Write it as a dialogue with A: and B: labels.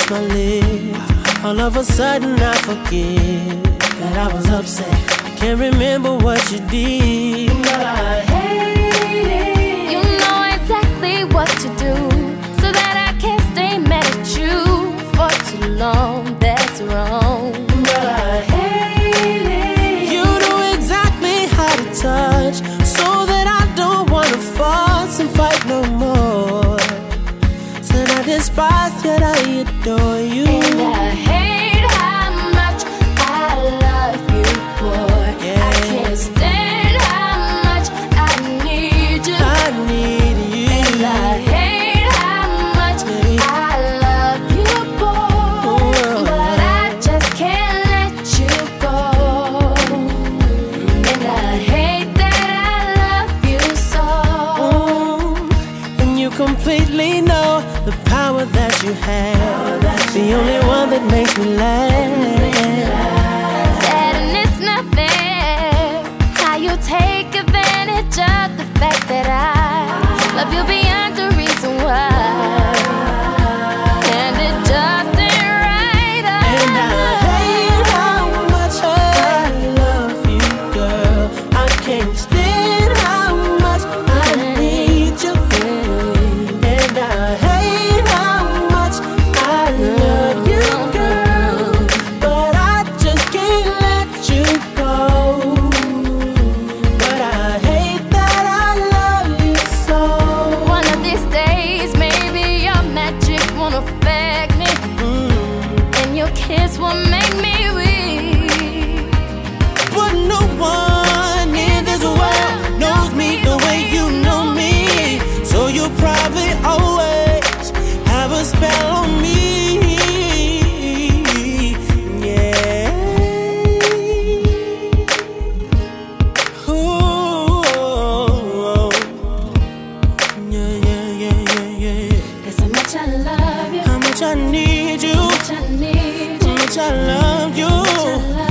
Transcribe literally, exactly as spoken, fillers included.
A: past my lips. All of a sudden I forget that I was upset. I can't remember what you did, but I hate it.
B: You know exactly what to do, so that I can't stay mad at you for too long. That's wrong,
A: but I hate it. You know exactly how to touch, so that I don't wanna fuss and fight no more. Said I despise, yet I adore you.
B: And I hate how much I love you, boy. Yeah. I can't stand how much I need you.
A: I need you.
B: And I hate how much I love you, boy. Oh. But I just can't let you go. And I hate that I love you so.
A: Mm. And you completely know the power that you have, the only one that makes me laugh.
B: Sad and it's not fair how you take advantage of the fact that I love you beyond the reason why. And it just ain't right.
A: And I hate how much I love you, girl. I can't stand how much I need you. And I hate how much I love you, girl. But I just can't let you go. But I hate that I love you so.
B: One of these days, maybe your magic won't affect me,
A: Mm.
B: and your kiss will make me weak.
A: But no one in this world knows me the way you know me. So you'll probably always have a spell on me. Yeah. Ooh. Yeah, yeah, yeah, yeah, yeah.
B: Cause how much I love you,
A: How much I need you,
B: how much I need you,
A: how much I love you.
B: how much I love